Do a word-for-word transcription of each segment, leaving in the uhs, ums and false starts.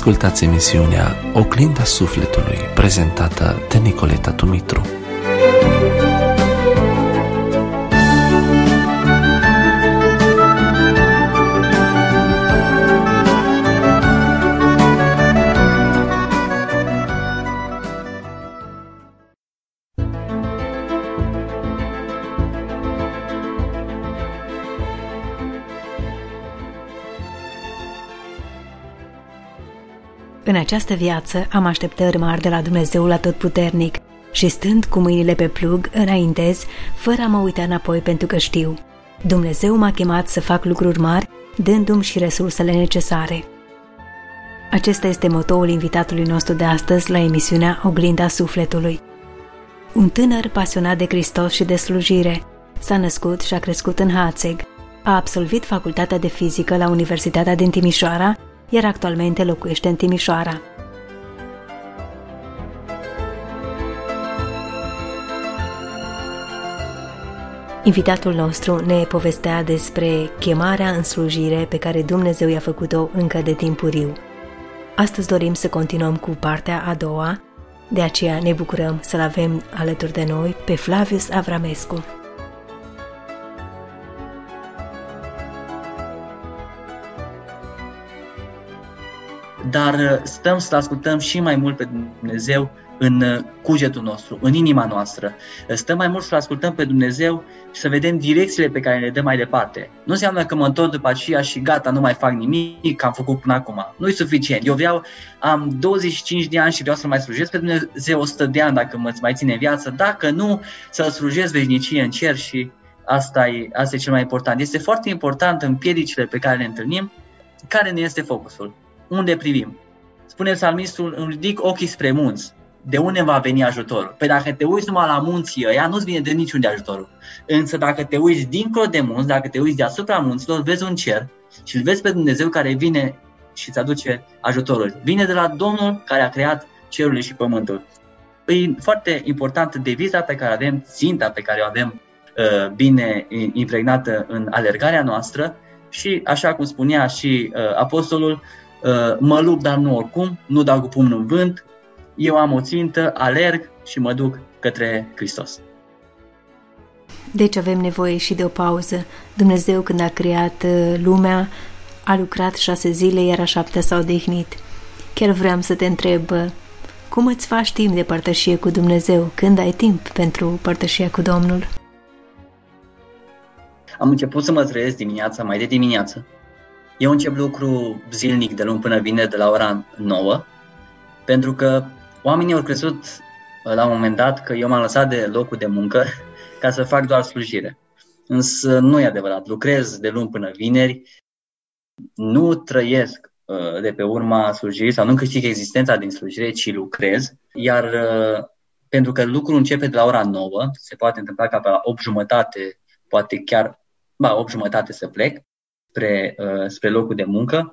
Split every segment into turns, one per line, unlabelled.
Ascultați emisiunea Oglinda Sufletului, prezentată de Nicoleta Dumitru.
În această viață am așteptări mari de la Dumnezeul Atotputernic și stând cu mâinile pe plug, înaintez, fără a mă uita înapoi, pentru că știu. Dumnezeu m-a chemat să fac lucruri mari, dându-mi și resursele necesare. Acesta este motoul invitatului nostru de astăzi la emisiunea Oglinda Sufletului. Un tânăr pasionat de Hristos și de slujire, s-a născut și a crescut în Hațeg, a absolvit facultatea de fizică la Universitatea din Timișoara, iar actualmente locuiește în Timișoara. Invitatul nostru ne povestea despre chemarea în slujire pe care Dumnezeu i-a făcut-o încă de timpuriu. Astăzi dorim să continuăm cu partea a doua, de aceea ne bucurăm să-l avem alături de noi pe Flavius Avramescu.
Dar stăm să ascultăm și mai mult pe Dumnezeu în cugetul nostru, în inima noastră. Stăm mai mult să ascultăm pe Dumnezeu și să vedem direcțiile pe care le dă mai departe. Nu înseamnă că mă întorc după aceea și gata, nu mai fac nimic, că am făcut până acum. Nu e suficient. Eu vreau, am douăzeci și cinci de ani și vreau să mai slujesc pe Dumnezeu o sută de ani dacă mă mai ține viață. Dacă nu, să slujesc veșnicie în cer și asta e, asta e cel mai important. Este foarte important în piedicile pe care le întâlnim, care ne este focusul. Unde privim? Spune psalmistul, îmi ridic ochii spre munți. De unde va veni ajutorul? Păi dacă te uiți numai la munții ăia, nu-ți vine de niciunde ajutorul. Însă dacă te uiți dincolo de munți, dacă te uiți deasupra munților, vezi un cer și îl vezi pe Dumnezeu care vine și îți aduce ajutorul. Vine de la Domnul care a creat cerul și pământul. E foarte importantă deviza pe care avem, ținta pe care o avem uh, bine impregnată în alergarea noastră și, așa cum spunea și uh, apostolul, Uh, mă lupt, dar nu oricum, nu dau cu pumnul în vânt, eu am o țintă, alerg și mă duc către Hristos.
Deci avem nevoie și de o pauză. Dumnezeu, când a creat lumea, a lucrat șase zile, iar a șaptea s-a odihnit. Chiar vreau să te întreb, cum îți faci timp de părtășie cu Dumnezeu? Când ai timp pentru părtășia cu Domnul?
Am început să mă trezesc dimineața, mai de dimineață. Eu încep lucru zilnic de luni până vineri de la ora nouă, pentru că oamenii au crezut la un moment dat că eu m-am lăsat de locul de muncă ca să fac doar slujire. Însă nu e adevărat. Lucrez de luni până vineri, nu trăiesc uh, de pe urma slujirii sau nu câștig existența din slujire, ci lucrez. Iar uh, pentru că lucrul începe de la ora nouă, se poate întâmpla ca pe la opt jumătate, poate chiar ba, opt jumătate să plec, Spre, uh, spre locul de muncă,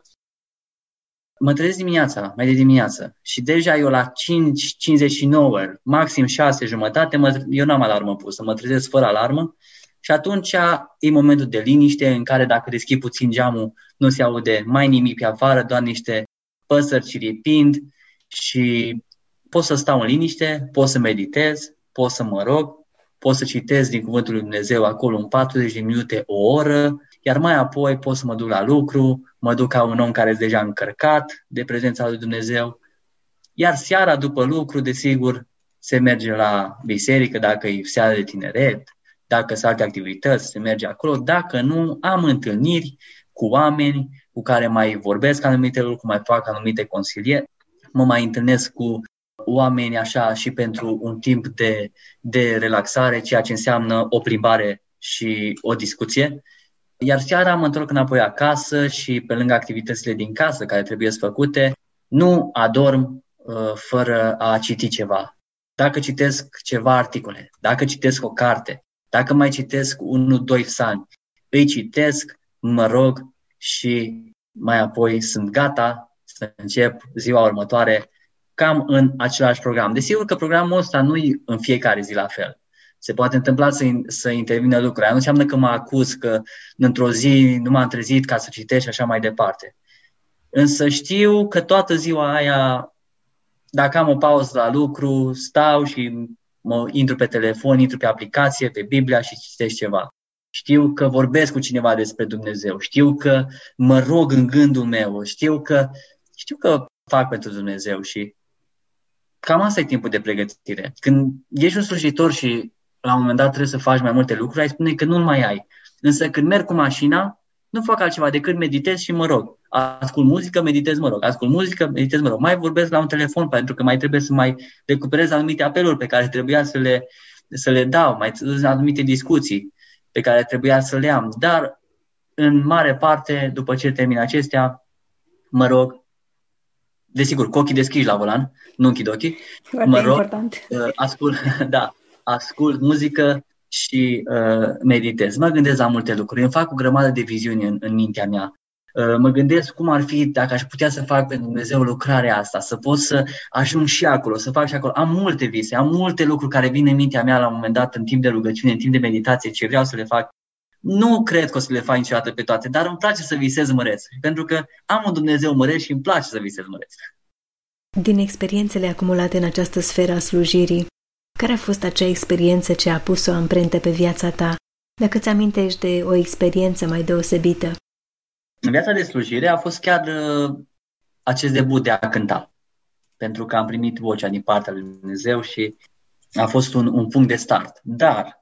mă trezesc dimineața, mai de dimineață și deja eu la cinci cincizeci și nouă, maxim șase jumătate, mă, eu n-am alarmă pusă, mă trezesc fără alarmă și atunci e momentul de liniște în care dacă deschid puțin geamul nu se aude mai nimic pe afară, doar niște păsări ciripind și pot să stau în liniște, pot să meditez, pot să mă rog, pot să citesc din Cuvântul lui Dumnezeu acolo în patruzeci de minute, o oră, iar mai apoi pot să mă duc la lucru, mă duc ca un om care este deja încărcat de prezența lui Dumnezeu, iar seara după lucru, desigur, se merge la biserică, dacă e seara de tineret, dacă sunt alte activități, se merge acolo, dacă nu, am întâlniri cu oameni cu care mai vorbesc anumite lucruri, mai fac anumite consilieri, mă mai întâlnesc cu oameni așa și pentru un timp de, de relaxare, ceea ce înseamnă o plimbare și o discuție. Iar seara mă întorc înapoi acasă și pe lângă activitățile din casă care trebuie să făcute, nu adorm uh, fără a citi ceva. Dacă citesc ceva articole, dacă citesc o carte, dacă mai citesc unul, doi psalmi, îi citesc, mă rog și mai apoi sunt gata să încep ziua următoare cam în același program. Desigur că programul ăsta nu e în fiecare zi la fel. Se poate întâmpla să, să intervină lucruri. Nu înseamnă că mă acuz că într-o zi nu m-am trezit ca să citesc și așa mai departe. Însă știu că toată ziua aia, dacă am o pauză la lucru, stau și mă intru pe telefon, intru pe aplicație, pe Biblia și citesc ceva. Știu că vorbesc cu cineva despre Dumnezeu, știu că mă rog în gândul meu, știu că, știu că fac pentru Dumnezeu și cam asta e timpul de pregătire. Când ești un slujitor și la un moment dat trebuie să faci mai multe lucruri, ai spune că nu mai ai. Însă când merg cu mașina, nu fac altceva decât meditez și mă rog. Ascult muzică, meditez, mă rog. Ascult muzică, meditez, mă rog. Mai vorbesc la un telefon pentru că mai trebuie să mai recuperez anumite apeluri pe care trebuia să le, să le dau, mai anumite discuții pe care trebuia să le am. Dar, în mare parte, după ce termin acestea, mă rog, desigur, cu ochii deschiși la volan, nu închid ochii,
foarte
mă rog,
important.
ascult, da, ascult muzică și uh, meditez. Mă gândesc la multe lucruri, îmi fac o grămadă de viziuni în, în mintea mea. Uh, mă gândesc cum ar fi dacă aș putea să fac pentru Dumnezeu lucrarea asta, să pot să ajung și acolo, să fac și acolo. Am multe vise, am multe lucruri care vin în mintea mea la un moment dat, în timp de rugăciune, în timp de meditație, ce vreau să le fac. Nu cred că o să le fac niciodată pe toate, dar îmi place să visez măreț, pentru că am un Dumnezeu măreț și îmi place să visez măreț.
Din experiențele acumulate în această sferă a slujirii, care a fost acea experiență ce a pus o amprentă pe viața ta? Dacă îți amintești de o experiență mai deosebită.
În viața de slujire a fost chiar uh, acest debut de a cânta, pentru că am primit vocea din partea lui Dumnezeu și a fost un, un punct de start. Dar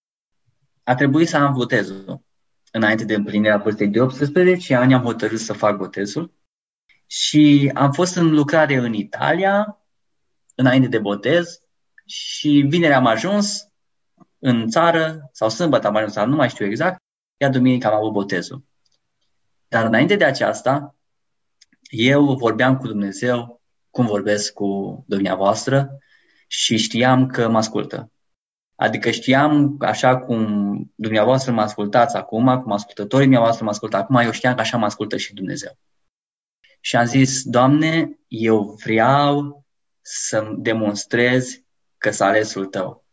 a trebuit să am botezul. Înainte de împlinirea vârstei de optsprezece ani am hotărât să fac botezul și am fost în lucrare în Italia înainte de botez și vineri am ajuns în țară, sau sâmbătă am ajuns în țară, nu mai știu exact, iar duminică am avut botezul. Dar înainte de aceasta, eu vorbeam cu Dumnezeu cum vorbesc cu dumneavoastră și știam că mă ascultă. Adică știam, așa cum dumneavoastră mă ascultați acum, cum ascultătorii dumneavoastră mă ascultă acum, eu știam că așa mă ascultă și Dumnezeu. Și am zis, Doamne, eu vreau să-mi demonstrez că s-a alesul Tău.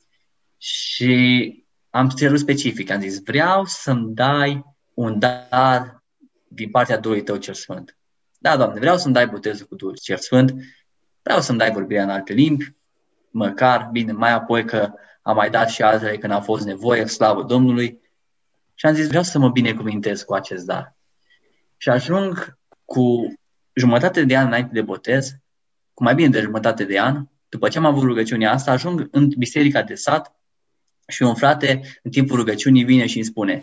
Și am cerut specific, am zis, vreau să-mi dai un dar din partea Duhului Tău cel Sfânt. Da, Doamne, vreau să-mi dai botezul cu Duhul cel Sfânt, vreau să-mi dai vorbirea în alte limbi, măcar, bine, mai apoi că am mai dat și altele când a fost nevoie, slavă Domnului. Și am zis, vreau să mă binecuvintez cu acest dar. Și ajung cu jumătate de an înainte de botez, cu mai bine de jumătate de an, după ce am avut rugăciunea asta, ajung în biserica de sat și un frate în timpul rugăciunii vine și îmi spune,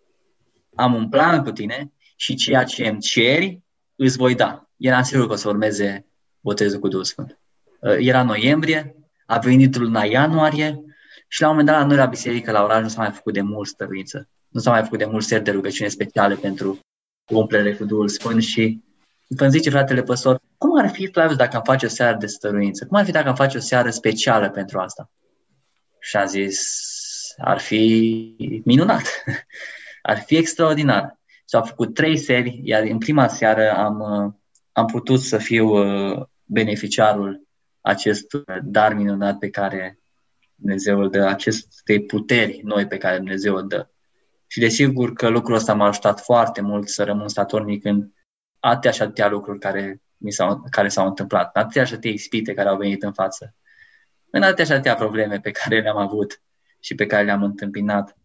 am un plan cu tine și ceea ce îmi ceri îți voi da. Eram sigur că o să urmeze botezul cu Duhul Sfânt. Era noiembrie, a venit luna ianuarie și la un moment dat la noi la biserică, la oraș, nu s-a mai făcut de mult stăruință. Nu s-a mai făcut de mult seri de rugăciune speciale pentru umplere cu Duhul Sfânt și îmi zice fratele păstor, cum ar fi, Flavius, dacă am face o seară de stăruință? Cum ar fi dacă am face o seară specială pentru asta? Și am zis, ar fi minunat, ar fi extraordinar. S-au făcut trei seri, iar în prima seară am, am putut să fiu beneficiarul acestui dar minunat pe care Dumnezeu îl dă, acestei puteri noi pe care Dumnezeu îl dă. Și desigur că lucrul ăsta m-a ajutat foarte mult să rămân statornic în atâtea și atâtea lucruri care, mi s-au, care s-au întâmplat, în atâtea și atâtea ispite care au venit în față, în atâtea și atâtea probleme pe care le-am avut și pe care le-am întâmpinat.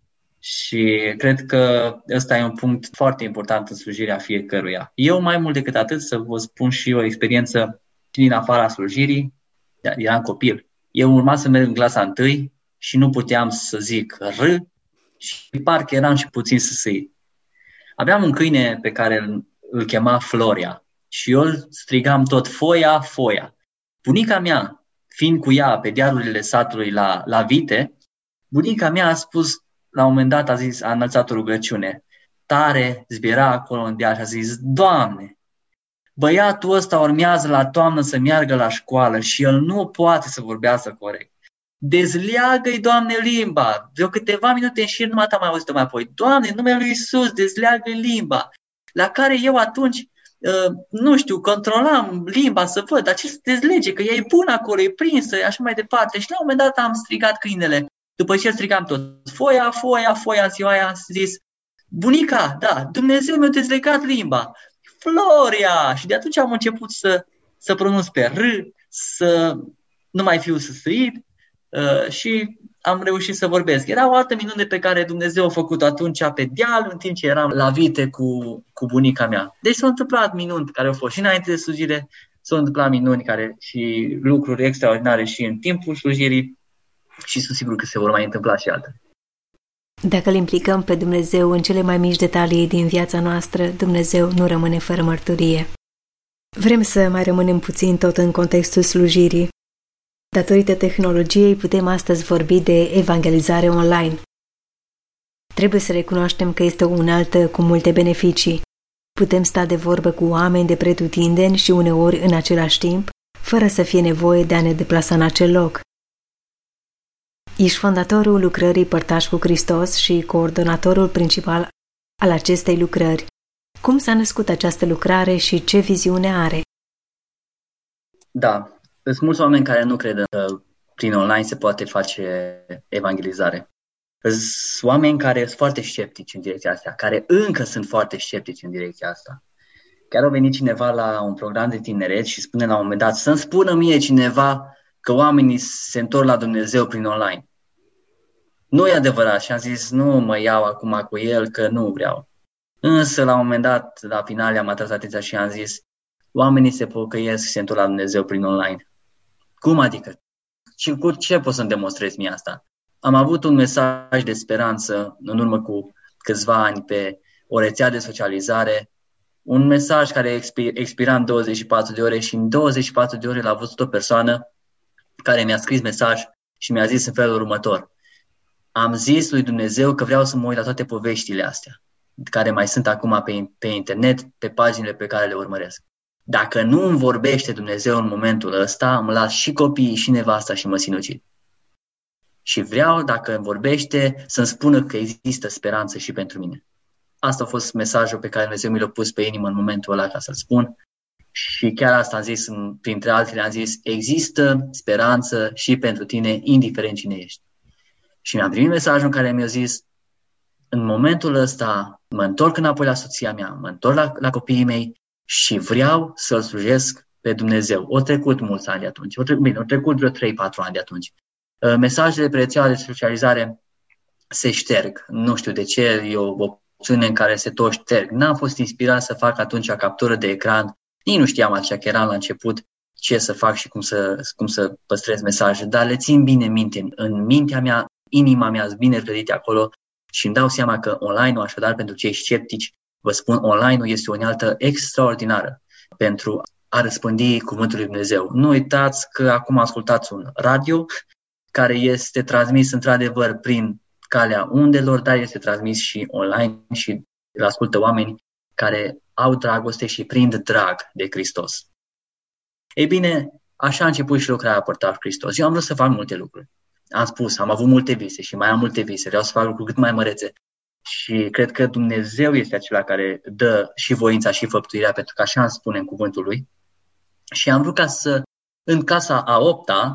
Și cred că ăsta e un punct foarte important în slujirea fiecăruia. Eu, mai mult decât atât, să vă spun și o experiență din afara slujirii, eram copil. Eu urma să merg în clasa întâi și nu puteam să zic R și parcă eram și puțin săsâit. Aveam un câine pe care îl, îl chema Floria și eu îl strigam tot Foia, Foia. Bunica mea, fiind cu ea pe dealurile satului la, la vite, bunica mea a spus, la un moment dat a zis, a înălțat o rugăciune. Tare zbiera acolo în deal și a zis, Doamne, băiatul ăsta urmează la toamnă să meargă la școală și el nu poate să vorbească corect. Dezleagă-i, Doamne, limba. De câteva minute în șir numai am mai auzit-o mai apoi. Doamne, în numele lui Iisus, dezleagă-i limba. La care eu atunci, uh, nu știu, controlam limba să văd, dar ce să dezlege, că ea e bună acolo, e prinsă, așa mai departe. Și la un moment dat am strigat câinele. După ce strigam tot, foia, foia, foia, ziua aia, am zis, bunica, da, Dumnezeu mi-a dezlegat limba. Floria! Și de atunci am început să, să pronunț pe R, să nu mai fiu săsăit uh, și am reușit să vorbesc. Era o altă minune pe care Dumnezeu a făcut atunci pe deal, în timp ce eram la vite cu, cu bunica mea. Deci s-au întâmplat minuni care au fost și înainte de slujire, s-au întâmplat minuni care și lucruri extraordinare și în timpul slujirii și sunt sigur că se vor mai întâmpla și altele.
Dacă îl implicăm pe Dumnezeu în cele mai mici detalii din viața noastră, Dumnezeu nu rămâne fără mărturie. Vrem să mai rămânem puțin tot în contextul slujirii. Datorită tehnologiei putem astăzi vorbi de evangelizare online. Trebuie să recunoaștem că este o unealtă cu multe beneficii. Putem sta de vorbă cu oameni de pretutindeni și uneori în același timp, fără să fie nevoie de a ne deplasa în acel loc. Ești fondatorul lucrării Părtași cu Hristos și coordonatorul principal al acestei lucrări. Cum s-a născut această lucrare și ce viziune are?
Da, sunt mulți oameni care nu cred că prin online se poate face evangelizare. Sunt oameni care sunt foarte sceptici în direcția asta, care încă sunt foarte sceptici în direcția asta. Chiar a venit cineva la un program de tineret și spune la un moment dat să-mi spună mie cineva că oamenii se întorc la Dumnezeu prin online. Nu e adevărat și am zis nu mă iau acum cu el că nu vreau. Însă la un moment dat, la final, am atras atenția și am zis oamenii se pocăiesc și se întorc la Dumnezeu prin online. Cum adică? Și cu ce pot să-mi demonstrez mie asta? Am avut un mesaj de speranță în urmă cu câțiva ani pe o rețea de socializare, un mesaj care expira în douăzeci și patru de ore și în douăzeci și patru de ore l-a văzut o persoană care mi-a scris mesaj și mi-a zis în felul următor. Am zis lui Dumnezeu că vreau să mă uit la toate poveștile astea, care mai sunt acum pe, pe internet, pe paginile pe care le urmăresc. Dacă nu îmi vorbește Dumnezeu în momentul ăsta, îmi las și copiii, și nevasta și mă sinucid. Și vreau, dacă îmi vorbește, să-mi spună că există speranță și pentru mine. Asta a fost mesajul pe care Dumnezeu mi l-a pus pe inimă în momentul ăla ca să-l spun. Și chiar asta am zis, printre altele am zis, există speranță și pentru tine, indiferent cine ești. Și mi-am primit mesajul în care mi-a zis, în momentul ăsta mă întorc înapoi la soția mea, mă întorc la, la copiii mei și vreau să-L slujesc pe Dumnezeu. Au trecut mulți ani de atunci, au trecut, bine, au trecut vreo trei patru ani de atunci. Mesajele pe rețeaua de socializare se șterg. Nu știu de ce, e o opțiune în care se tot șterg. N-am fost inspirat să fac atunci captură de ecran. Nici nu știam așa că eram la început ce să fac și cum să, cum să păstrez mesaje, dar le țin bine în minte. În mintea mea, inima mea sunt bine rădite acolo și îmi dau seama că online-ul, așadar pentru cei sceptici, vă spun, online-ul este o unealtă extraordinară pentru a răspândi cuvântul lui Dumnezeu. Nu uitați că acum ascultați un radio care este transmis într-adevăr prin calea undelor, dar este transmis și online și îl ascultă oameni care au dragoste și prind drag de Hristos. Ei bine, așa a început și lucrarea Părtași cu Hristos. Eu am vrut să fac multe lucruri. Am spus, am avut multe vise și mai am multe vise. Vreau să fac lucruri cât mai mărețe. Și cred că Dumnezeu este acela care dă și voința și făptuirea, pentru că așa îmi spune în cuvântul Lui. Și am vrut ca să, în casa a opta,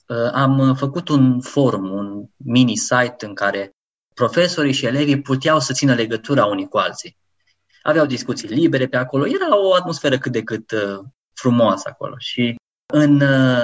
am făcut un forum, un mini-site în care profesorii și elevii puteau să țină legătura unii cu alții. Aveau discuții libere pe acolo. Era o atmosferă cât de cât frumoasă acolo. Și în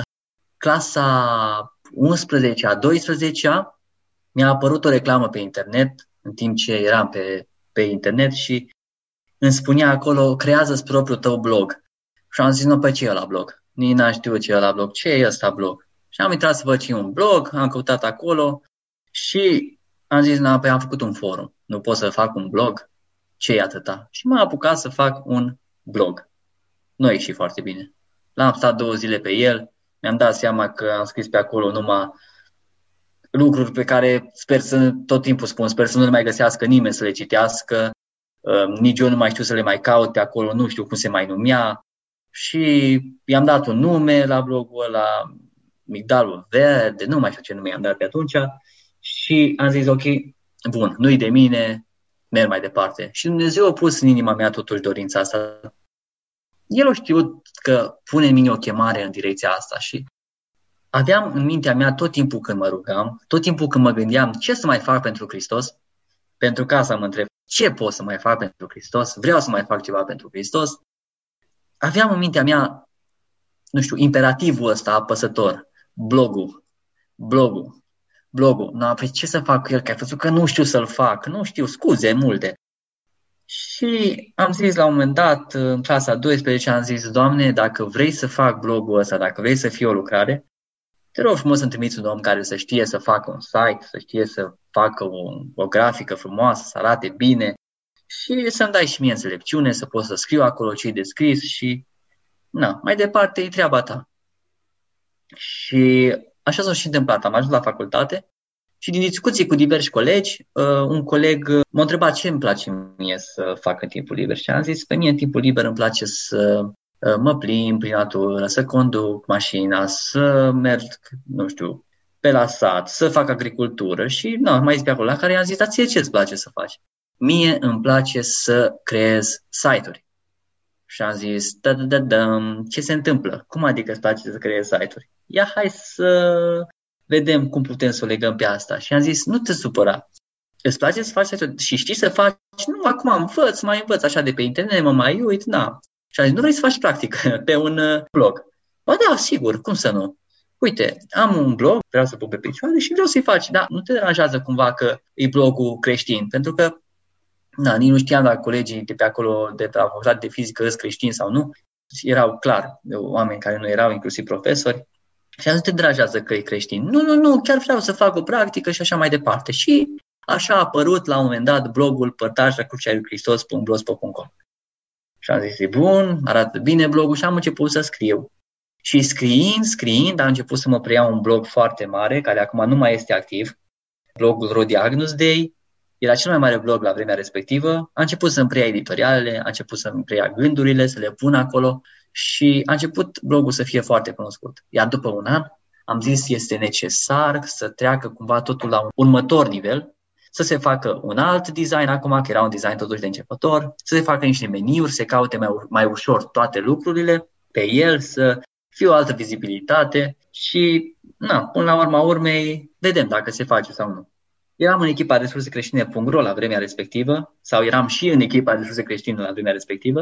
clasa unsprezecea, a doisprezecea mi-a apărut o reclamă pe internet, în timp ce eram pe, pe internet și îmi spunea acolo, creează-ți propriul tău blog. Și am zis, nu, pe ce e ăla blog? Nici n-am știut ce e ăla blog. Ce e ăsta blog? Și am intrat să văd ce e un blog, am căutat acolo și am zis, na, păi am făcut un forum. Nu pot să fac un blog? Ce e atâta? Și m-am apucat să fac un blog. Nu a ieșit foarte bine. L-am stat două zile pe el, mi-am dat seama că am scris pe acolo numai lucruri pe care sper să, tot timpul spun, sper să nu le mai găsească nimeni să le citească, uh, nici eu nu mai știu să le mai caut pe acolo, nu știu cum se mai numea. Și i-am dat un nume la blogul ăla, Migdalul Verde, nu mai știu ce nume i-am dat pe atunci. Și am zis, ok, bun, nu-i de mine, merg mai departe. Și Dumnezeu a pus în inima mea totuși dorința asta. El a știut că pune în mine o chemare în direcția asta și aveam în mintea mea tot timpul când mă rugam, tot timpul când mă gândeam ce să mai fac pentru Hristos, pentru că asta mă întreb, ce pot să mai fac pentru Hristos, vreau să mai fac ceva pentru Hristos. aveam în mintea mea, nu știu, imperativul ăsta apăsător, blogul, blogul, blogul. Nu, păi ce să fac cu el? Că ai văzut că nu știu să-l fac, nu știu, scuze multe. Și am zis la un moment dat, în clasa a douăsprezecea, am zis, Doamne, dacă vrei să fac blogul ăsta, dacă vrei să fie o lucrare, te rog frumos să-mi trimiți un om care să știe să facă un site, să știe să facă o, o grafică frumoasă, să arate bine și să-mi dai și mie înțelepciune, să pot să scriu acolo ce-i de scris și, na, mai departe e treaba ta. Și așa s-a și întâmplat. Am ajuns la facultate și din discuții cu diversi colegi, un coleg m-a întrebat ce îmi place mie să fac în timpul liber și am zis că mie în timpul liber îmi place să mă plimb prin natură, să conduc mașina, să merg, nu știu, pe la sat, să fac agricultură și nu, mai zis pe acolo, la care i-am zis, dar ție ce îți place să faci? Mie îmi place să creez site-uri. Și am zis, da, da, da, da, ce se întâmplă? Cum adică îți place să creezi site-uri? Ia hai să vedem cum putem să o legăm pe asta. Și am zis, nu te supăra. Îți place să faci site-uri și știi să faci? Nu, acum învăț, mai învăț așa de pe internet, mă mai uit, na. Și am zis, nu vrei să faci practică pe un blog? Ba da, sigur, cum să nu? Uite, am un blog, vreau să pun pe picioare și vreau să-i faci. Da, nu te deranjează cumva că e blogul creștin, pentru că na, nici nu știam dacă colegii de pe acolo, de pe la facultate de fizică, sunt creștini sau nu. Erau clar oameni care nu erau, inclusiv profesori. Și am zis, nu te deranjează că e creștin. Nu, nu, nu, chiar vreau să fac o practică și așa mai departe. Și așa a apărut la un moment dat blogul părtaș la crucea lui Hristos punct blogspot punct com. Și am zis, e bun, arată bine blogul și am început să scriu. Și scriind, scriind, am început să mă preia un blog foarte mare, care acum nu mai este activ, blogul Rodi Agnus Dei. Era cel mai mare blog la vremea respectivă. A început să-mi preia editorialele, a început să-mi preia gândurile, să le pun acolo și a început blogul să fie foarte cunoscut. Iar după un an am zis este necesar să treacă cumva totul la un următor nivel, să se facă un alt design acum, că era un design totuși de începător, să se facă niște meniuri, să se caute mai, mai ușor toate lucrurile pe el, să fie o altă vizibilitate și, na, până la urma urmei, vedem dacă se face sau nu. Eram în echipa resurse creștine punct ro la vremea respectivă, sau eram și în echipa resurse creștine la vremea respectivă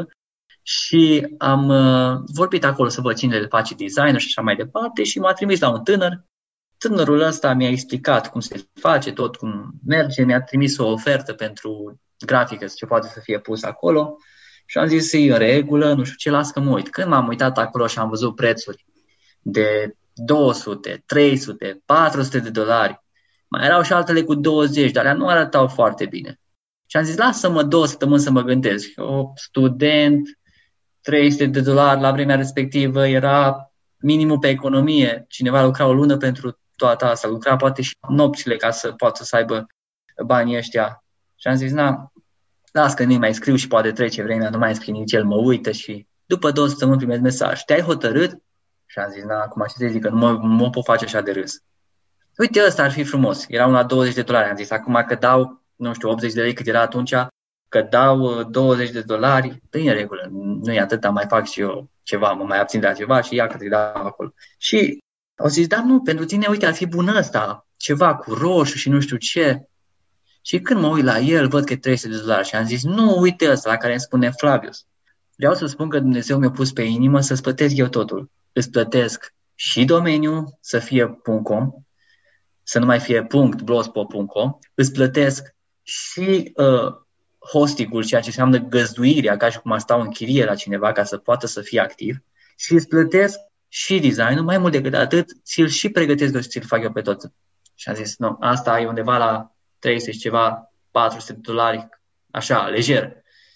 și am uh, vorbit acolo să văd cine le face design-ul și așa mai departe și m-a trimis la un tânăr. Tânărul ăsta mi-a explicat cum se face, tot cum merge, mi-a trimis o ofertă pentru grafică, ce poate să fie pus acolo și am zis, e în regulă, nu știu ce, las că mă uit. Când m-am uitat acolo și am văzut prețuri de două sute, trei sute, patru sute de dolari, mai erau și altele cu douăzeci, dar alea nu arătau foarte bine. Și am zis, lasă-mă două săptămâni să mă gândesc. Eu, student, trei sute de dolari la vremea respectivă era minimul pe economie. Cineva lucra o lună pentru toată asta, lucra poate și nopțile ca să poată să aibă banii ăștia. Și am zis, na, las că nu mai scriu și poate trece vremea, nu mai scriu nici el, mă uită și după două săptămâni primesc mesaj. Te-ai hotărât? Și am zis, na, acum ce să zic, că nu mă, mă pot face așa de râs. Uite, ăsta ar fi frumos. Era una douăzeci de dolari. Am zis, acum că dau, nu știu, optzeci de lei cât era atunci, că dau douăzeci de dolari, păi în regulă, nu e atât, mai fac și eu ceva, mă mai abțin de la ceva și ia că te dau acolo. Și au zis, da, nu, pentru tine, uite, ar fi bun ăsta, ceva cu roșu și nu știu ce. Și când mă uit la el, văd că e trei sute de dolari și am zis, nu, uite ăsta la care îmi spune Flavius. Vreau să spun că Dumnezeu mi-a pus pe inimă să-ți plătesc eu totul. Îți plătesc și domeniul să fie .com, să nu mai fie .blogspot punct com, îți plătesc și uh, hosting-ul, ceea ce înseamnă găzduirea, ca și cum ar sta în chirie la cineva ca să poată să fie activ, și îți plătesc și design-ul, mai mult decât atât, ți-l și pregătesc eu și ți-l fac eu pe tot. Și am zis, nu, asta e undeva la trei sute și ceva, patru sute de dolari, așa, lejer.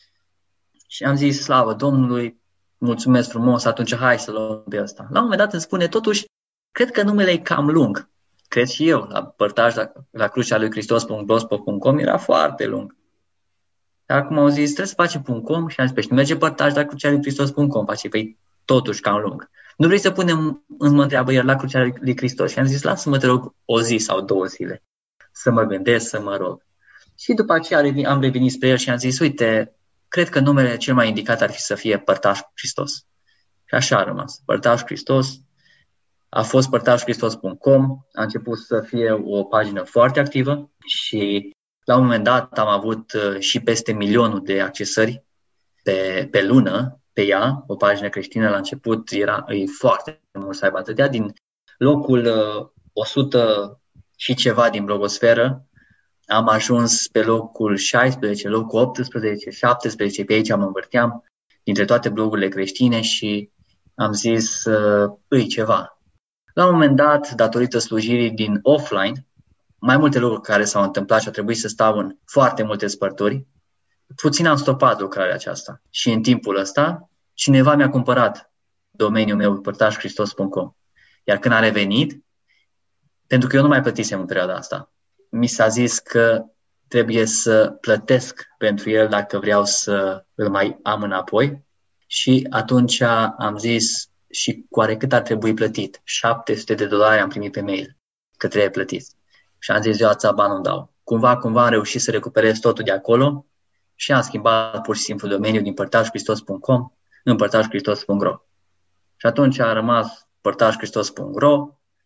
Și am zis, slavă Domnului, mulțumesc frumos, atunci hai să luăm pe ăsta. La un moment dat îmi spune, totuși, cred că numele e cam lung. Cred și eu, la părtaș la, la crucea lui Hristos punct blogspot punct com era foarte lung. Dar acum au zis, trebuie să facem .com și am zis, păi, merge părtaș la crucea lui Hristos punct com, face, păi totuși cam lung. Nu vrei să punem, îmi mă întreabă el, la crucea lui Hristos și am zis, lasă-mă, te rog, o zi sau două zile să mă gândesc, să mă rog. Și după aceea am revenit spre el și am zis, uite, cred că numele cel mai indicat ar fi să fie Părtaș Hristos. Și așa a rămas. Părtaș Hristos a fost părtaș hristos punct com, a început să fie o pagină foarte activă și la un moment dat am avut și peste milionul de accesări pe, pe lună pe ea, o pagină creștină la început, era e foarte mult să aibă atâtea, din locul uh, o sută și ceva din blogosferă, am ajuns pe locul șaisprezece, locul optsprezece, șaptesprezece, pe aici mă învârteam dintre toate blogurile creștine și am zis, uh, îi ceva. La un moment dat, datorită slujirii din offline, mai multe lucruri care s-au întâmplat și a trebuit să stau în foarte multe spărturi, puțin am stopat lucrarea aceasta. Și în timpul ăsta, cineva mi-a cumpărat domeniul meu, părtaș hristos punct com. Iar când a revenit, pentru că eu nu mai plătisem în perioada asta, mi s-a zis că trebuie să plătesc pentru el dacă vreau să îl mai am înapoi. Și atunci am zis, și oare cât ar trebui plătit? șapte sute de dolari am primit pe mail că trebuie plătit. Și am zis, eu ața bani nu dau. Cumva, cumva am reușit să recuperez totul de acolo și am schimbat pur și simplu domeniul din părtaș hristos punct com în părtaș hristos punct ro. Și atunci a rămas părtaș hristos punct ro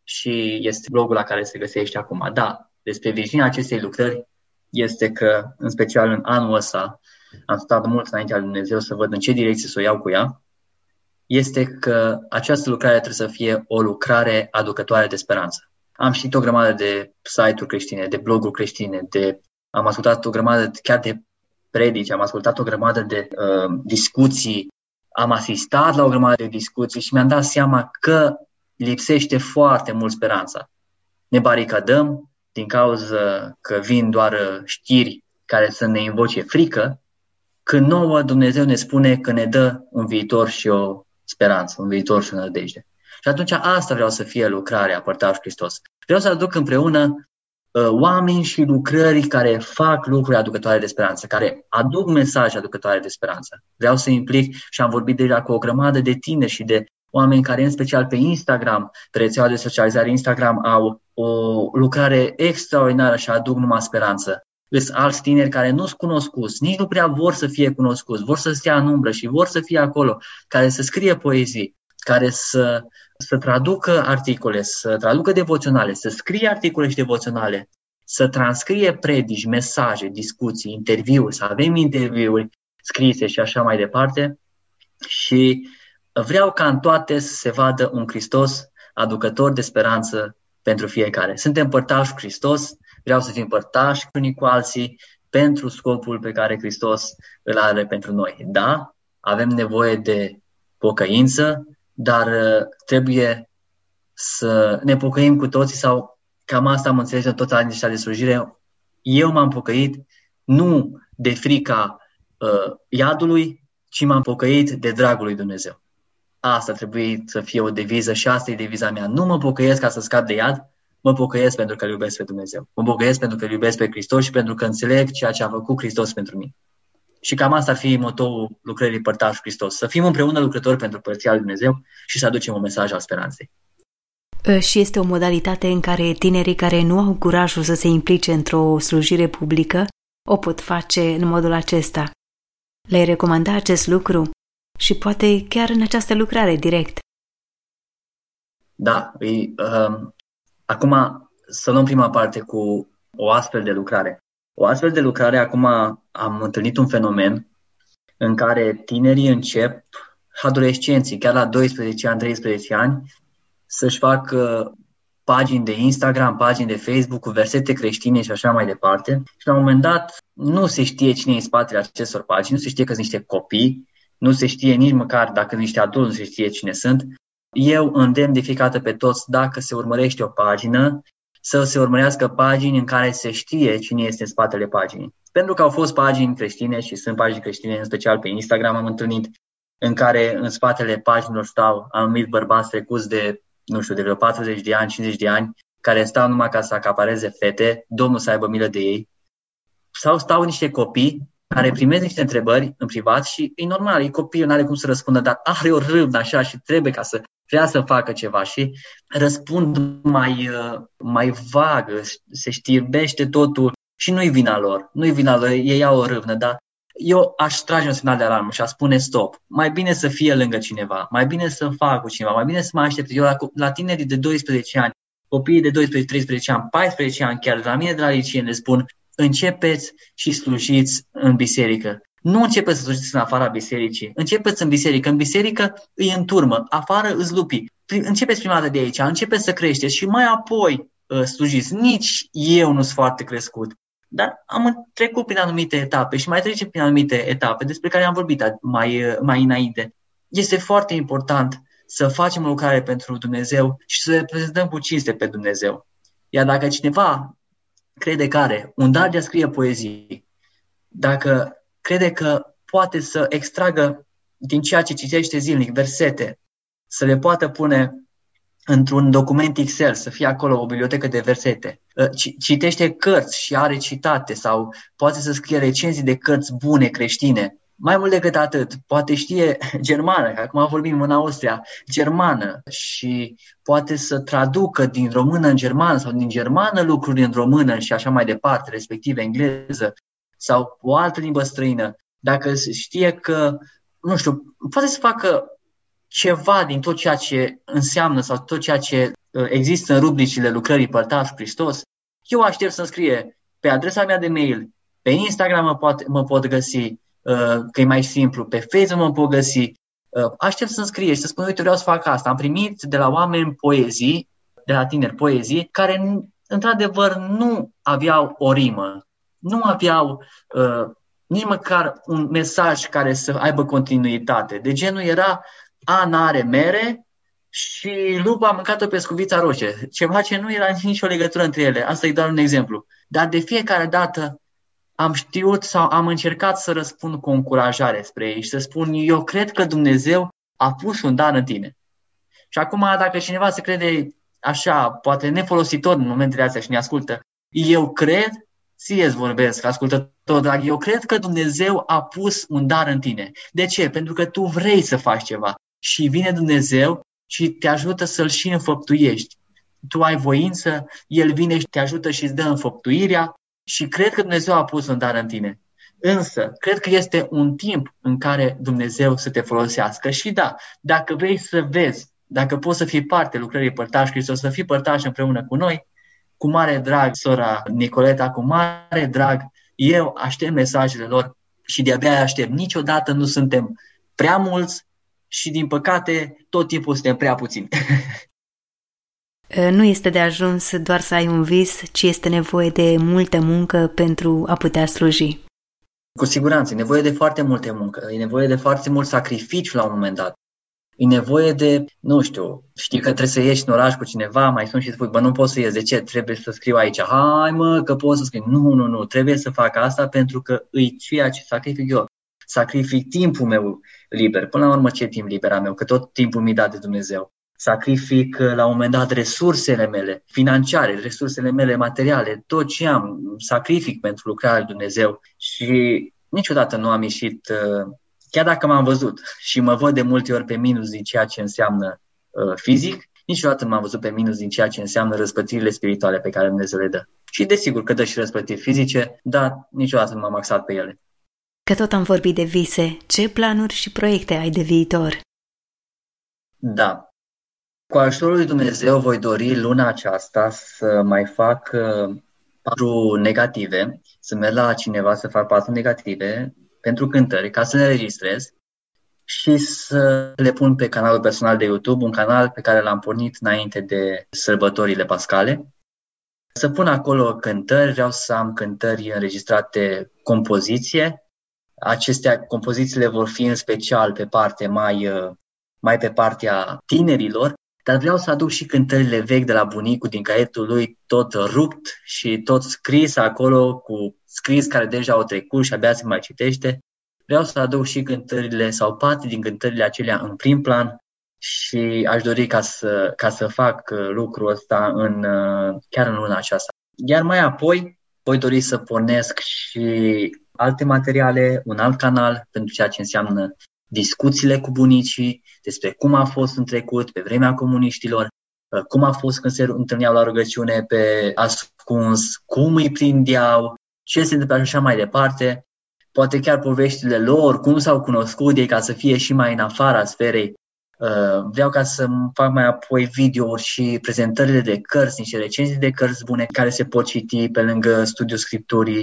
și este blogul la care se găsește acum. Da, despre viziunea acestei lucrări este că, în special în anul ăsta, am stat mult înaintea lui Dumnezeu să văd în ce direcție să o iau cu ea, este că această lucrare trebuie să fie o lucrare aducătoare de speranță. Am citit o grămadă de site-uri creștine, de bloguri creștine, de, am ascultat o grămadă chiar de predici, am ascultat o grămadă de uh, discuții, am asistat la o grămadă de discuții și mi-am dat seama că lipsește foarte mult speranța. Ne baricadăm din cauza că vin doar știri care să ne invoce frică, când nouă Dumnezeu ne spune că ne dă un viitor și o speranță, un viitor și o nădejde. Și atunci asta vreau să fie lucrarea Părtașul Hristos. Vreau să aduc împreună uh, oameni și lucrări care fac lucruri aducătoare de speranță, care aduc mesaje aducătoare de speranță. Vreau să implic și am vorbit deja cu o grămadă de tineri și de oameni care, în special pe Instagram, pe rețeaua de socializare Instagram, au o lucrare extraordinară și aduc numai speranță. Sunt alți tineri care nu sunt cunoscuți, nici nu prea vor să fie cunoscuți, vor să stea în umbră și vor să fie acolo, care să scrie poezii, care să, să traducă articole, să traducă devoționale, să scrie articole și devoționale, să transcrie predici, mesaje, discuții, interviuri, să avem interviuri scrise și așa mai departe. Și vreau ca în toate să se vadă un Hristos aducător de speranță pentru fiecare. Suntem părtași cu Hristos, vreau să fim părtași unii cu alții pentru scopul pe care Hristos îl are pentru noi. Da, avem nevoie de pocăință, dar trebuie să ne pocăim cu toții sau cam asta am înțeles în toți anii ăștia de slujire. Eu m-am pocăit nu de frica uh, iadului, ci m-am pocăit de dragul lui Dumnezeu. Asta trebuie să fie o deviză și asta e deviza mea. Nu mă pocăiesc ca să scap de iad, mă pocăiesc pentru că îl iubesc pe Dumnezeu. Mă pocăiesc pentru că îl iubesc pe Hristos și pentru că înțeleg ceea ce a făcut Hristos pentru mine. Și cam asta ar fi motoul lucrării Părtașul Hristos. Să fim împreună lucrători pentru Părția lui Dumnezeu și să aducem un mesaj al speranței.
Și este o modalitate în care tinerii care nu au curajul să se implice într-o slujire publică o pot face în modul acesta. Le-ai recomanda acest lucru? Și poate chiar în această lucrare direct.
Da, e, um, acum să luăm prima parte cu o astfel de lucrare. O astfel de lucrare, acum am întâlnit un fenomen în care tinerii încep, adolescenții, chiar la doisprezece ani, treisprezece ani, să-și facă pagini de Instagram, pagini de Facebook cu versete creștine și așa mai departe. Și la un moment dat nu se știe cine e în spatele acestor pagini, nu se știe că sunt niște copii, nu se știe nici măcar dacă sunt niște adulți, nu se știe cine sunt. Eu îndemn de fiecare dată pe toți, dacă se urmărește o pagină, să se urmărească pagini în care se știe cine este în spatele paginii. Pentru că au fost pagini creștine și sunt pagini creștine, în special pe Instagram am întâlnit, în care în spatele paginilor stau anumiți bărbați trecuți de, nu știu, de vreo patruzeci de ani, cincizeci de ani, care stau numai ca să acapareze fete, Domnul să aibă milă de ei. Sau stau niște copii care primesc niște întrebări în privat și e normal, e copil, nu are cum să răspundă, dar are o râvnă așa și trebuie ca să vrea să facă ceva și răspund mai, mai vag, se știrbește totul și nu-i vina lor, nu-i vina lor, ei au o râvnă, dar eu aș trage un semnal de alarmă și aș spune stop, mai bine să fie lângă cineva, mai bine să fac cu cineva, mai bine să mă aștept. Eu la, la tinerii de doisprezece ani, copiii de doisprezece, treisprezece ani, paisprezece ani, chiar de la mine de la liceu le spun, începeți și slujiți în biserică. Nu începeți să slujiți în afara bisericii, începeți în biserică. În biserică îi în turmă, afară îți lupii. Începeți prima dată de aici, începeți să creșteți și mai apoi uh, slujiți. Nici eu nu sunt foarte crescut, dar am trecut prin anumite etape și mai trecem prin anumite etape despre care am vorbit mai, mai înainte. Este foarte important să facem o lucrare pentru Dumnezeu și să reprezentăm cu cinste pe Dumnezeu. Iar dacă cineva crede că are un dar de a scrie poezii, dacă crede că poate să extragă din ceea ce citește zilnic versete, să le poată pune într-un document Excel, să fie acolo o bibliotecă de versete, citește cărți și are citate sau poate să scrie recenzii de cărți bune creștine. Mai mult decât atât, poate știe germană, că acum vorbim în Austria, germană și poate să traducă din română în germană sau din germană lucruri în română și așa mai departe, respectiv engleză sau o altă limbă străină. Dacă știe că, nu știu, poate să facă ceva din tot ceea ce înseamnă sau tot ceea ce există în rubricile lucrării Părtaș Hristos, eu aștept să-mi scrie pe adresa mea de mail, pe Instagram mă pot, mă pot găsi, că e mai simplu, pe Facebook mă pot găsi. Aștept să-mi scrie și să spun, uite, vreau să fac asta. Am primit de la oameni poezii, de la tineri poezii, care într-adevăr nu aveau o rimă, nu aveau uh, nici măcar un mesaj care să aibă continuitate. De genul era, a, n-are mere și lupa a mâncat-o pe scuvița roșie. Ceva ce nu era nicio legătură între ele. Asta e doar un exemplu. Dar de fiecare dată am știut sau am încercat să răspund cu o încurajare spre ei și să spun, eu cred că Dumnezeu a pus un dar în tine. Și acum, dacă cineva se crede așa, poate nefolositor în momentele astea și ne ascultă, eu cred, ție îți vorbesc, ascultător drag, eu cred că Dumnezeu a pus un dar în tine. De ce? Pentru că tu vrei să faci ceva și vine Dumnezeu și te ajută să-L și înfăptuiești. Tu ai voință, El vine și te ajută și îți dă înfăptuirea și cred că Dumnezeu a pus un dar în tine. Însă, cred că este un timp în care Dumnezeu să te folosească. Și da, dacă vrei să vezi, dacă poți să fii parte lucrării Părtaș Hristos, să fii părtaș împreună cu noi, cu mare drag, sora Nicoleta, cu mare drag, eu aștept mesajele lor și de-abia aștept. Niciodată nu suntem prea mulți și, din păcate, tot timpul suntem prea puțini.
Nu este de ajuns doar să ai un vis, ci este nevoie de multă muncă pentru a putea sluji.
Cu siguranță, e nevoie de foarte multe muncă, e nevoie de foarte mult sacrificiu la un moment dat. E nevoie de, nu știu, știi că trebuie să ieși în oraș cu cineva, mai sun și spui, bă, nu pot să ies, de ce? Trebuie să scriu aici. Hai mă, că pot să scriu. Nu, nu, nu, trebuie să fac asta pentru că îi ceea ce sacrific eu. Sacrific timpul meu liber. Până la urmă, ce timp liber am eu? Că tot timpul mi-a dat de Dumnezeu. Sacrific la un moment dat resursele mele financiare, resursele mele materiale, tot ce am, sacrific pentru lucrarea lui Dumnezeu și niciodată nu am ieșit, chiar dacă m-am văzut și mă văd de multe ori pe minus din ceea ce înseamnă fizic, niciodată nu m-am văzut pe minus din ceea ce înseamnă răspătirile spirituale pe care Dumnezeu le dă. Și desigur că dă și răspătiri fizice, dar niciodată nu m-am axat pe ele.
Că tot am vorbit de vise, ce planuri și proiecte ai de viitor?
Da. Cu ajutorul lui Dumnezeu voi dori luna aceasta să mai fac uh, patru negative, să merg la cineva să fac patru negative pentru cântări, ca să le registrez și să le pun pe canalul personal de YouTube, un canal pe care l-am pornit înainte de sărbătorile pascale. Să pun acolo cântări, vreau să am cântări înregistrate compoziție. Acestea, compozițiile vor fi în special pe parte mai, uh, mai pe partea tinerilor, dar vreau să aduc și cântările vechi de la bunicul din caietul lui, tot rupt și tot scris acolo, cu scris care deja au trecut și abia se mai citește. Vreau să aduc și cântările sau parte din cântările acelea în prim plan și aș dori ca să, ca să fac lucrul ăsta în, chiar în luna aceasta. Iar mai apoi voi dori să pornesc și alte materiale, un alt canal pentru ceea ce înseamnă discuțiile cu bunicii, despre cum a fost în trecut, pe vremea comuniștilor, cum a fost când se întâlneau la rugăciune pe ascuns, cum îi prindeau, ce se întâmplă și așa mai departe. Poate chiar poveștile lor, cum s-au cunoscut ei, ca să fie și mai în afara sferei. Vreau ca să fac mai apoi videouri și prezentările de cărți, niște recenzii de cărți bune care se pot citi pe lângă studiul Scripturii.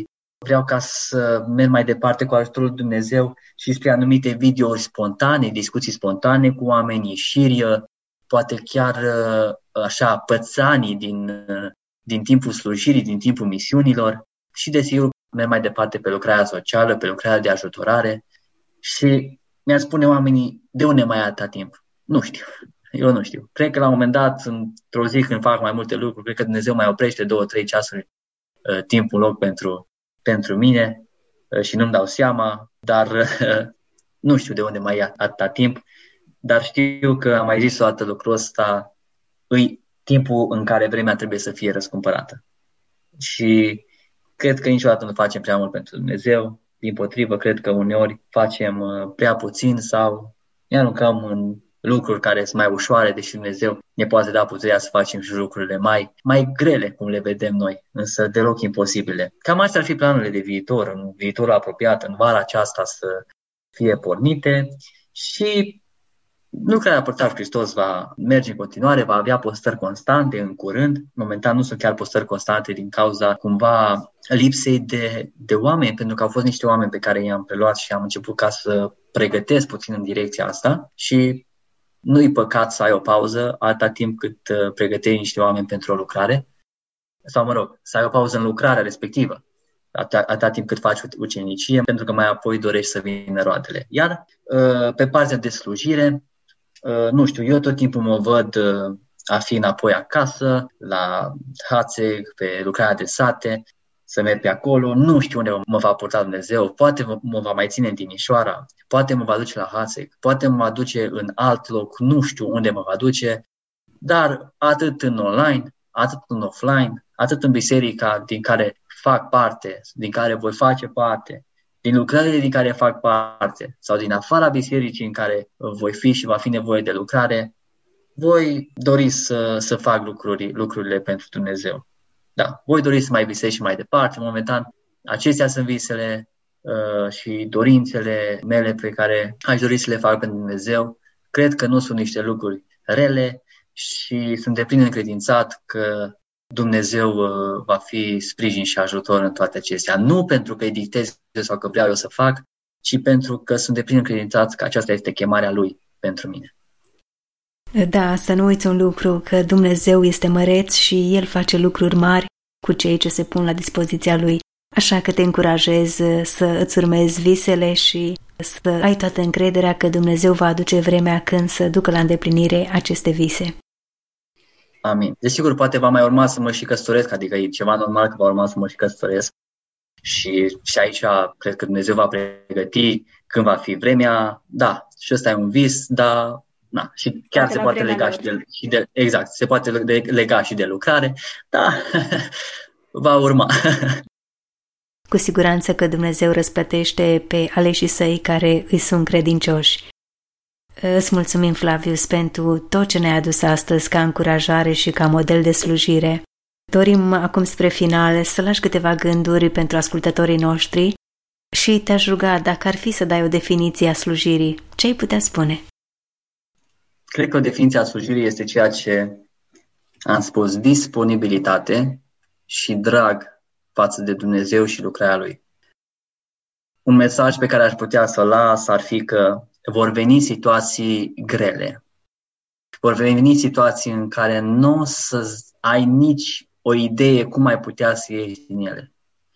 vreau ca să merg mai departe cu ajutorul lui Dumnezeu și spre anumite videouri spontane, discuții spontane cu oameni, ieșiri, poate chiar așa pățanii din, din timpul slujirii, din timpul misiunilor și desigur merg mai departe pe lucrarea socială, pe lucrarea de ajutorare și mi-ar spune oamenii, de unde mai ai atâta timp? Nu știu, eu nu știu. Cred că la un moment dat, într-o zi când fac mai multe lucruri, cred că Dumnezeu mai oprește două, trei ceasuri uh, timp, un loc pentru, pentru mine uh, și nu-mi dau seama, dar uh, nu știu de unde mai ia atâta timp, dar știu că am mai zis o dată lucrul ăsta, îi timpul în care vremea trebuie să fie răscumpărată. Și cred că niciodată nu facem prea mult pentru Dumnezeu, dimpotrivă, cred că uneori facem uh, prea puțin sau ne aruncăm în lucruri care sunt mai ușoare, deși Dumnezeu ne poate da puterea să facem și lucrurile mai, mai grele, cum le vedem noi, însă deloc imposibile. Cam astea ar fi planurile de viitor, în viitorul apropiat, în vara aceasta să fie pornite și lucrarea Părtașul Hristos va merge în continuare, va avea postări constante în curând. Momentan nu sunt chiar postări constante din cauza cumva lipsei de, de oameni, pentru că au fost niște oameni pe care i-am preluat și am început ca să pregătesc puțin în direcția asta și nu-i păcat să ai o pauză atâta timp cât pregătești niște oameni pentru o lucrare sau, mă rog, să ai o pauză în lucrarea respectivă atâta, atâta timp cât faci ucenicie, pentru că mai apoi dorești să vină roadele. Iar pe partea de slujire, nu știu, eu tot timpul mă văd a fi înapoi acasă, la Hațeg, pe lucrarea de sate, să merg pe acolo, nu știu unde mă va purta Dumnezeu, poate mă va mai ține în Timișoara, poate mă va duce la Hațeg, poate mă va duce în alt loc, nu știu unde mă va duce, dar atât în online, atât în offline, atât în biserica din care fac parte, din care voi face parte, din lucrările din care fac parte sau din afara bisericii în care voi fi și va fi nevoie de lucrare, voi dori să, să fac lucruri, lucrurile pentru Dumnezeu. Da, voi dori să mai visez și mai departe. Momentan, acestea sunt visele uh, și dorințele mele pe care aș dori să le fac pentru Dumnezeu. Cred că nu sunt niște lucruri rele și sunt deplin încredințat că Dumnezeu uh, va fi sprijin și ajutor în toate acestea. Nu pentru că îi dictez sau că vreau eu să fac, ci pentru că sunt deplin încredințat că aceasta este chemarea Lui pentru mine.
Da, să nu uiți un lucru, că Dumnezeu este măreț și El face lucruri mari cu cei ce se pun la dispoziția Lui. Așa că te încurajez să îți urmezi visele și să ai toată încrederea că Dumnezeu va aduce vremea când să ducă la îndeplinire aceste vise.
Amin. Desigur, poate va mai urma să mă și căsătoresc, adică e ceva normal că va urma să mă și căsătoresc. Și, și aici cred că Dumnezeu va pregăti când va fi vremea. Da, și ăsta e un vis, dar na, și chiar poate se poate lega și de, și de exact, se poate lega și de lucrare. Da, va urma.
Cu siguranță că Dumnezeu răsplătește pe aleșii săi care îi sunt credincioși. Îți mulțumim, Flavius, pentru tot ce ne-ai adus astăzi ca încurajare și ca model de slujire. Dorim acum spre final să lași câteva gânduri pentru ascultătorii noștri și te-aș ruga, dacă ar fi să dai o definiție a slujirii, ce ai putea spune?
Cred că o definiție a slujirii este ceea ce am spus, disponibilitate și drag față de Dumnezeu și lucrarea Lui. Un mesaj pe care aș putea să-l las ar fi că vor veni situații grele. Vor veni situații în care nu o să ai nici o idee cum ai putea să ieși din ele.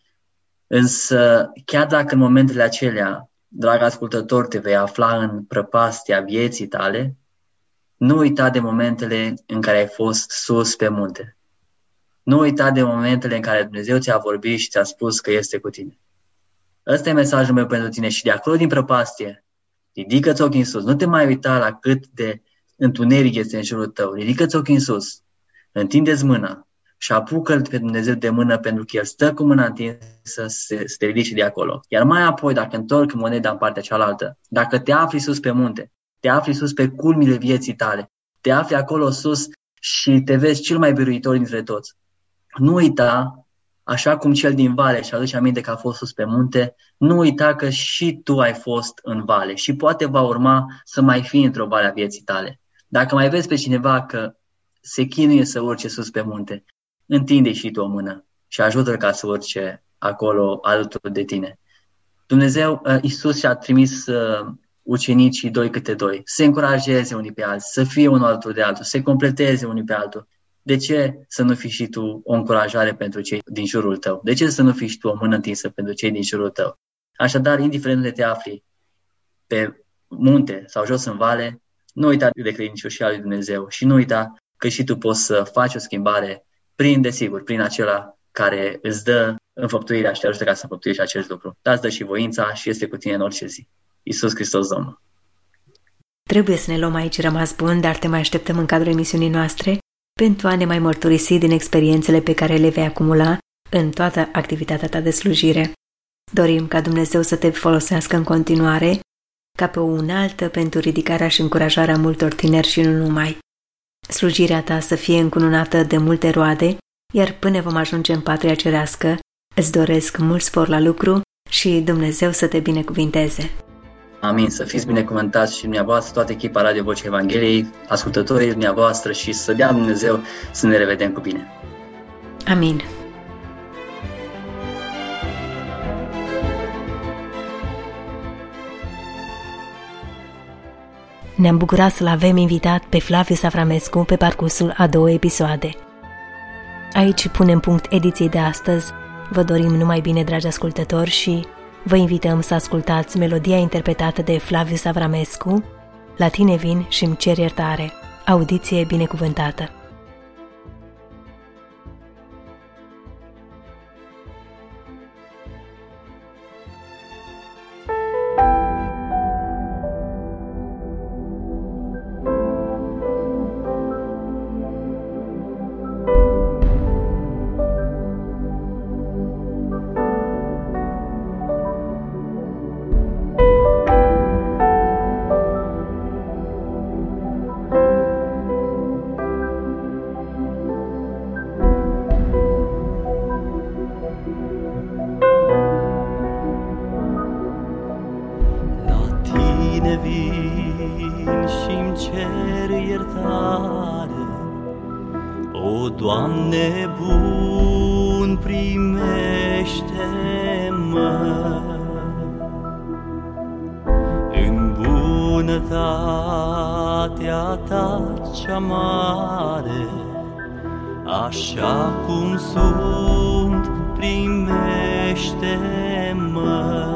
Însă, chiar dacă în momentele acelea, drag ascultător, te vei afla în prăpastia vieții tale, nu uita de momentele în care ai fost sus pe munte. Nu uita de momentele în care Dumnezeu ți-a vorbit și ți-a spus că este cu tine. Ăsta e mesajul meu pentru tine și de acolo din prăpastie, ridică-ți ochii în sus. Nu te mai uita la cât de întuneric este în jurul tău. Ridică-ți ochii în sus. Întinde-ți mâna și apucă-L pe Dumnezeu de mână, pentru că El stă cu mâna întinsă să se, să te ridice de acolo. Iar mai apoi, dacă întorc moneda în partea cealaltă, dacă te afli sus pe munte, te afli sus pe culmile vieții tale, te afli acolo sus și te vezi cel mai biruitor dintre toți. Nu uita, așa cum cel din vale și aduce aminte că a fost sus pe munte, nu uita că și tu ai fost în vale și poate va urma să mai fii într-o vale a vieții tale. Dacă mai vezi pe cineva că se chinuie să urce sus pe munte, întinde și tu o mână și ajută-l ca să urce acolo alături de tine. Dumnezeu, Iisus și-a trimis ucenicii doi câte doi, să se încurajeze unii pe alții, să fie unul alături de altul, să se completeze unii pe altul. De ce să nu fii și tu o încurajare pentru cei din jurul tău? De ce să nu fii și tu o mână întinsă pentru cei din jurul tău? Așadar, indiferent unde te afli, pe munte sau jos în vale, nu uita de credincioșia lui Dumnezeu și nu uita că și tu poți să faci o schimbare prin, desigur, prin acela care îți dă înfăptuirea și te ajută ca să înfăptuiești acest lucru. Dar îți dă și voința și este cu tine în orice zi. Iisus Hristos, Domnul.
Trebuie să ne luăm aici rămas bun, dar te mai așteptăm în cadrul emisiunii noastre pentru a ne mai mărturisi din experiențele pe care le vei acumula în toată activitatea ta de slujire. Dorim ca Dumnezeu să te folosească în continuare ca pe o unaltă pentru ridicarea și încurajarea multor tineri și nu numai. Slujirea ta să fie încununată de multe roade, iar până vom ajunge în patria cerească, îți doresc mult spor la lucru și Dumnezeu să te binecuvinteze.
Amin, să fiți binecuvântați și dumneavoastră, toată echipa Radio Vocea Evangheliei, ascultătorii dumneavoastră și să dea Dumnezeu să ne revedem cu bine.
Amin. Ne-am bucurat să-l avem invitat pe Flaviu Savramescu pe parcursul a două episoade. Aici punem punct ediției de astăzi. Vă dorim numai bine, dragi ascultători, și vă invităm să ascultați melodia interpretată de Flaviu Savramescu, La tine vin și-mi cer iertare. Audiție binecuvântată!
O, Doamne bun, primește-mă în bunătatea Ta cea mare, așa cum sunt, primește-mă.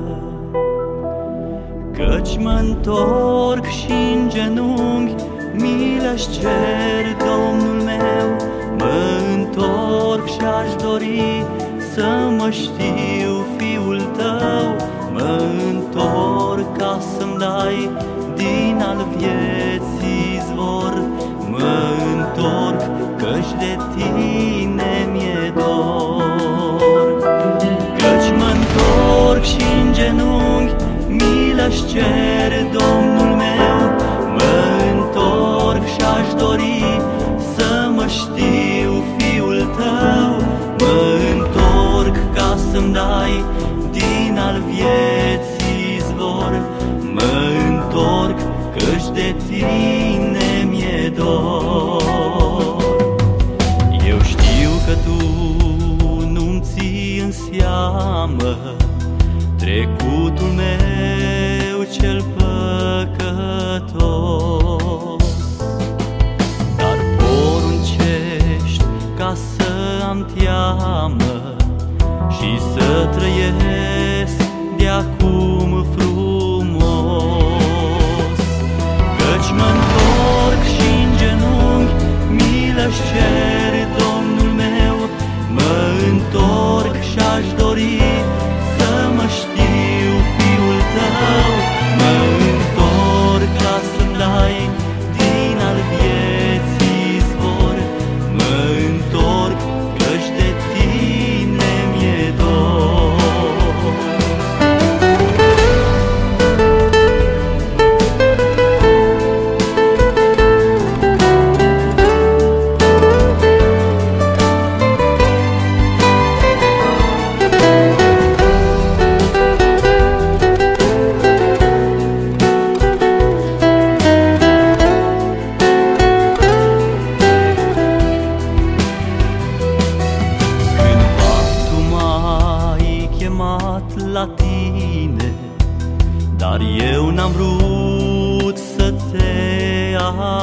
Căci mă-ntorc și-n genunchi, milă-și cer, Domnul meu, mă-ntorc și-aș dori să mă știu Fiul Tău, mă-ntorc ca să-mi dai din al vieții izvor, mă-ntorc căci de Tine mi-e dor. Căci mă-ntorc și-n genunchi, milă-și cer, Domnul meu, mă-ntorc și-aș dori să mă știu Fiul Tău, mă-ntorc ca să-mi dai din al vieții izvor, mă-ntorc căci de Tine mi-e dor. Eu știu că Tu nu-mi ții în seamă trecutul meu cel păcătos, dar poruncești ca să am teamă și să trăiesc de-acum frumos. Căci mă-ntorc și-n genunchi, milă-și cer, Domnul meu, mă-ntorc și-aș dori să mă știu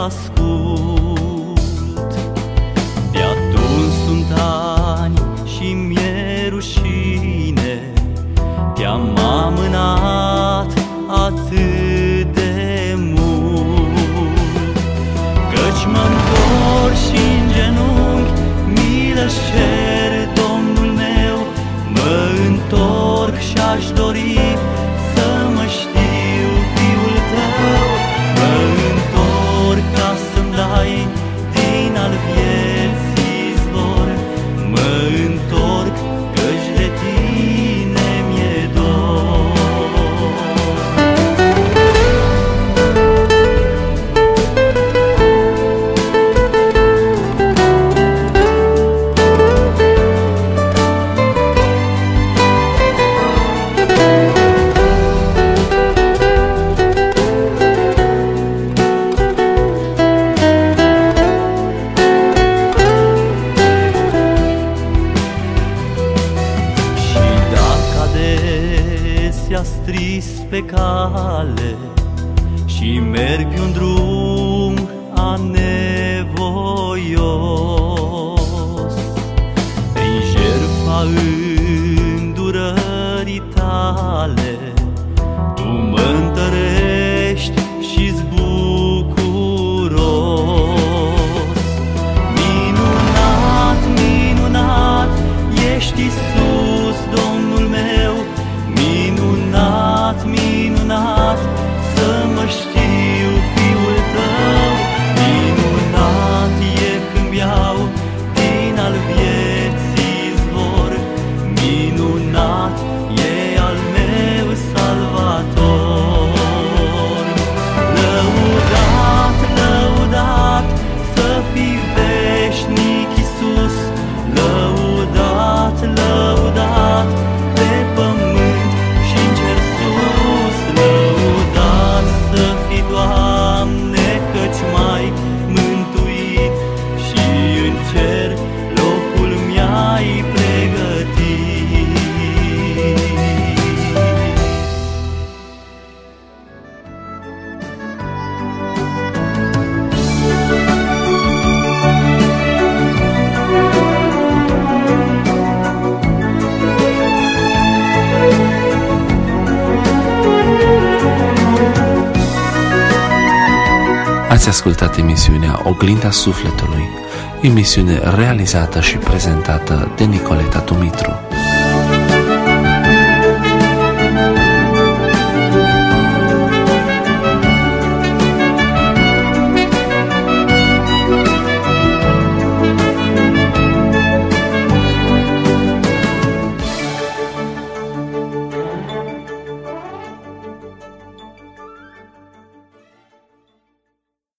ascult. De atunci sunt ani și mi-e rușine, te-am amânat atât de mult. Căci mă-ntorc și-n genunchi milă-și cer, Domnul meu. Mă întorc și-aș dori să mă știu fiul tău. Mă întorc ca să-mi dai din al vieții izvor. Mă întorc căci de tine mi-e dor. Stris pe cale și merg pe un drum anevoios, prin jertfa îndurării tale, tu mă întărești și-s bucuros. Minunat, minunat ești, Iisus, Domnul meu. Minunat, minunat să mă știu fiul tău. Minunat e când iau din al vieții izvor. Minunat e al meu Salvator. Lăudat, lăudat să fii veșnic, Iisus. Lăudat, lăudat pe pământ și-n cer sus. Lăudat să fii, Doamne, căci m-ai mântuit și în cer locul mi-ai pregătit.
Ați ascultat emisiunea Oglinda Sufletului, emisiune realizată și prezentată de Nicoleta Dumitru.